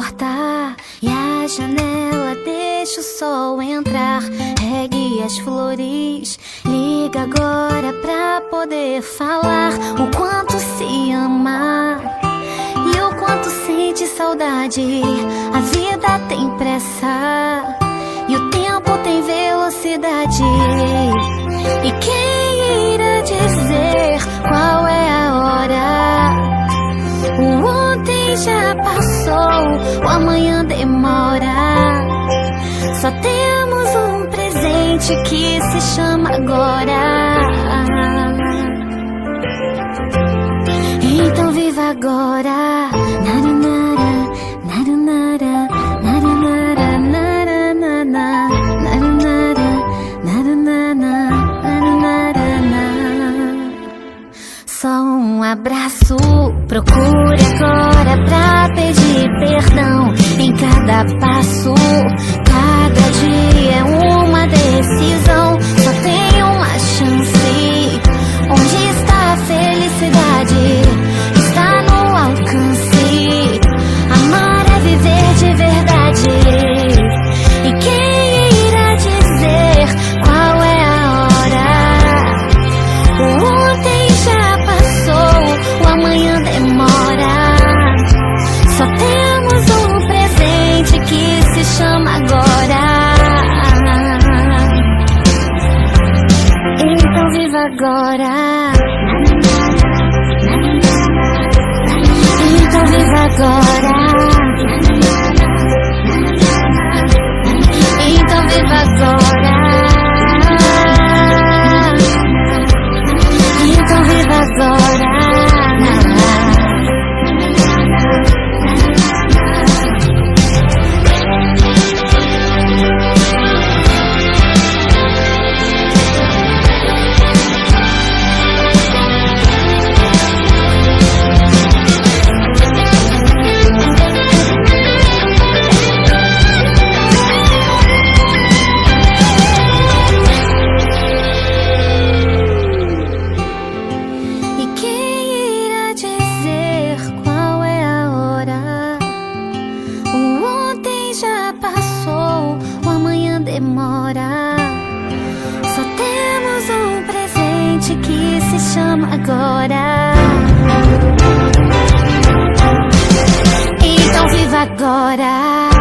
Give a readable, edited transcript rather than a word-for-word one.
porta e a janela deixa o sol entrar. Regue as flores, liga agora pra poder falar o quanto se ama e o quanto sente saudade. A vida tem pressa e o tempo tem velocidade. E quem irá dizer qual é a hora? O ontem já passou, o amanhã demora. Só temos um presente que se chama agora. Então viva agora. Narunara, narunara, narunara, naranana, narunara, narunana, narunara. Só um abraço, procure agora pra pedir perdão. Em cada passo, cada dia é uma decisão. Só tem uma chance. Onde está a felicidade? Está no alcance. Amar é viver de verdade. E quem irá dizer qual é a hora? O ontem já passou, o amanhã demora. Só temos um presente que se chama agora. Então viva agora. Então viva agora. Então viva agora. Então viva agora. Demora. Só temos um presente que se chama agora. Então viva agora.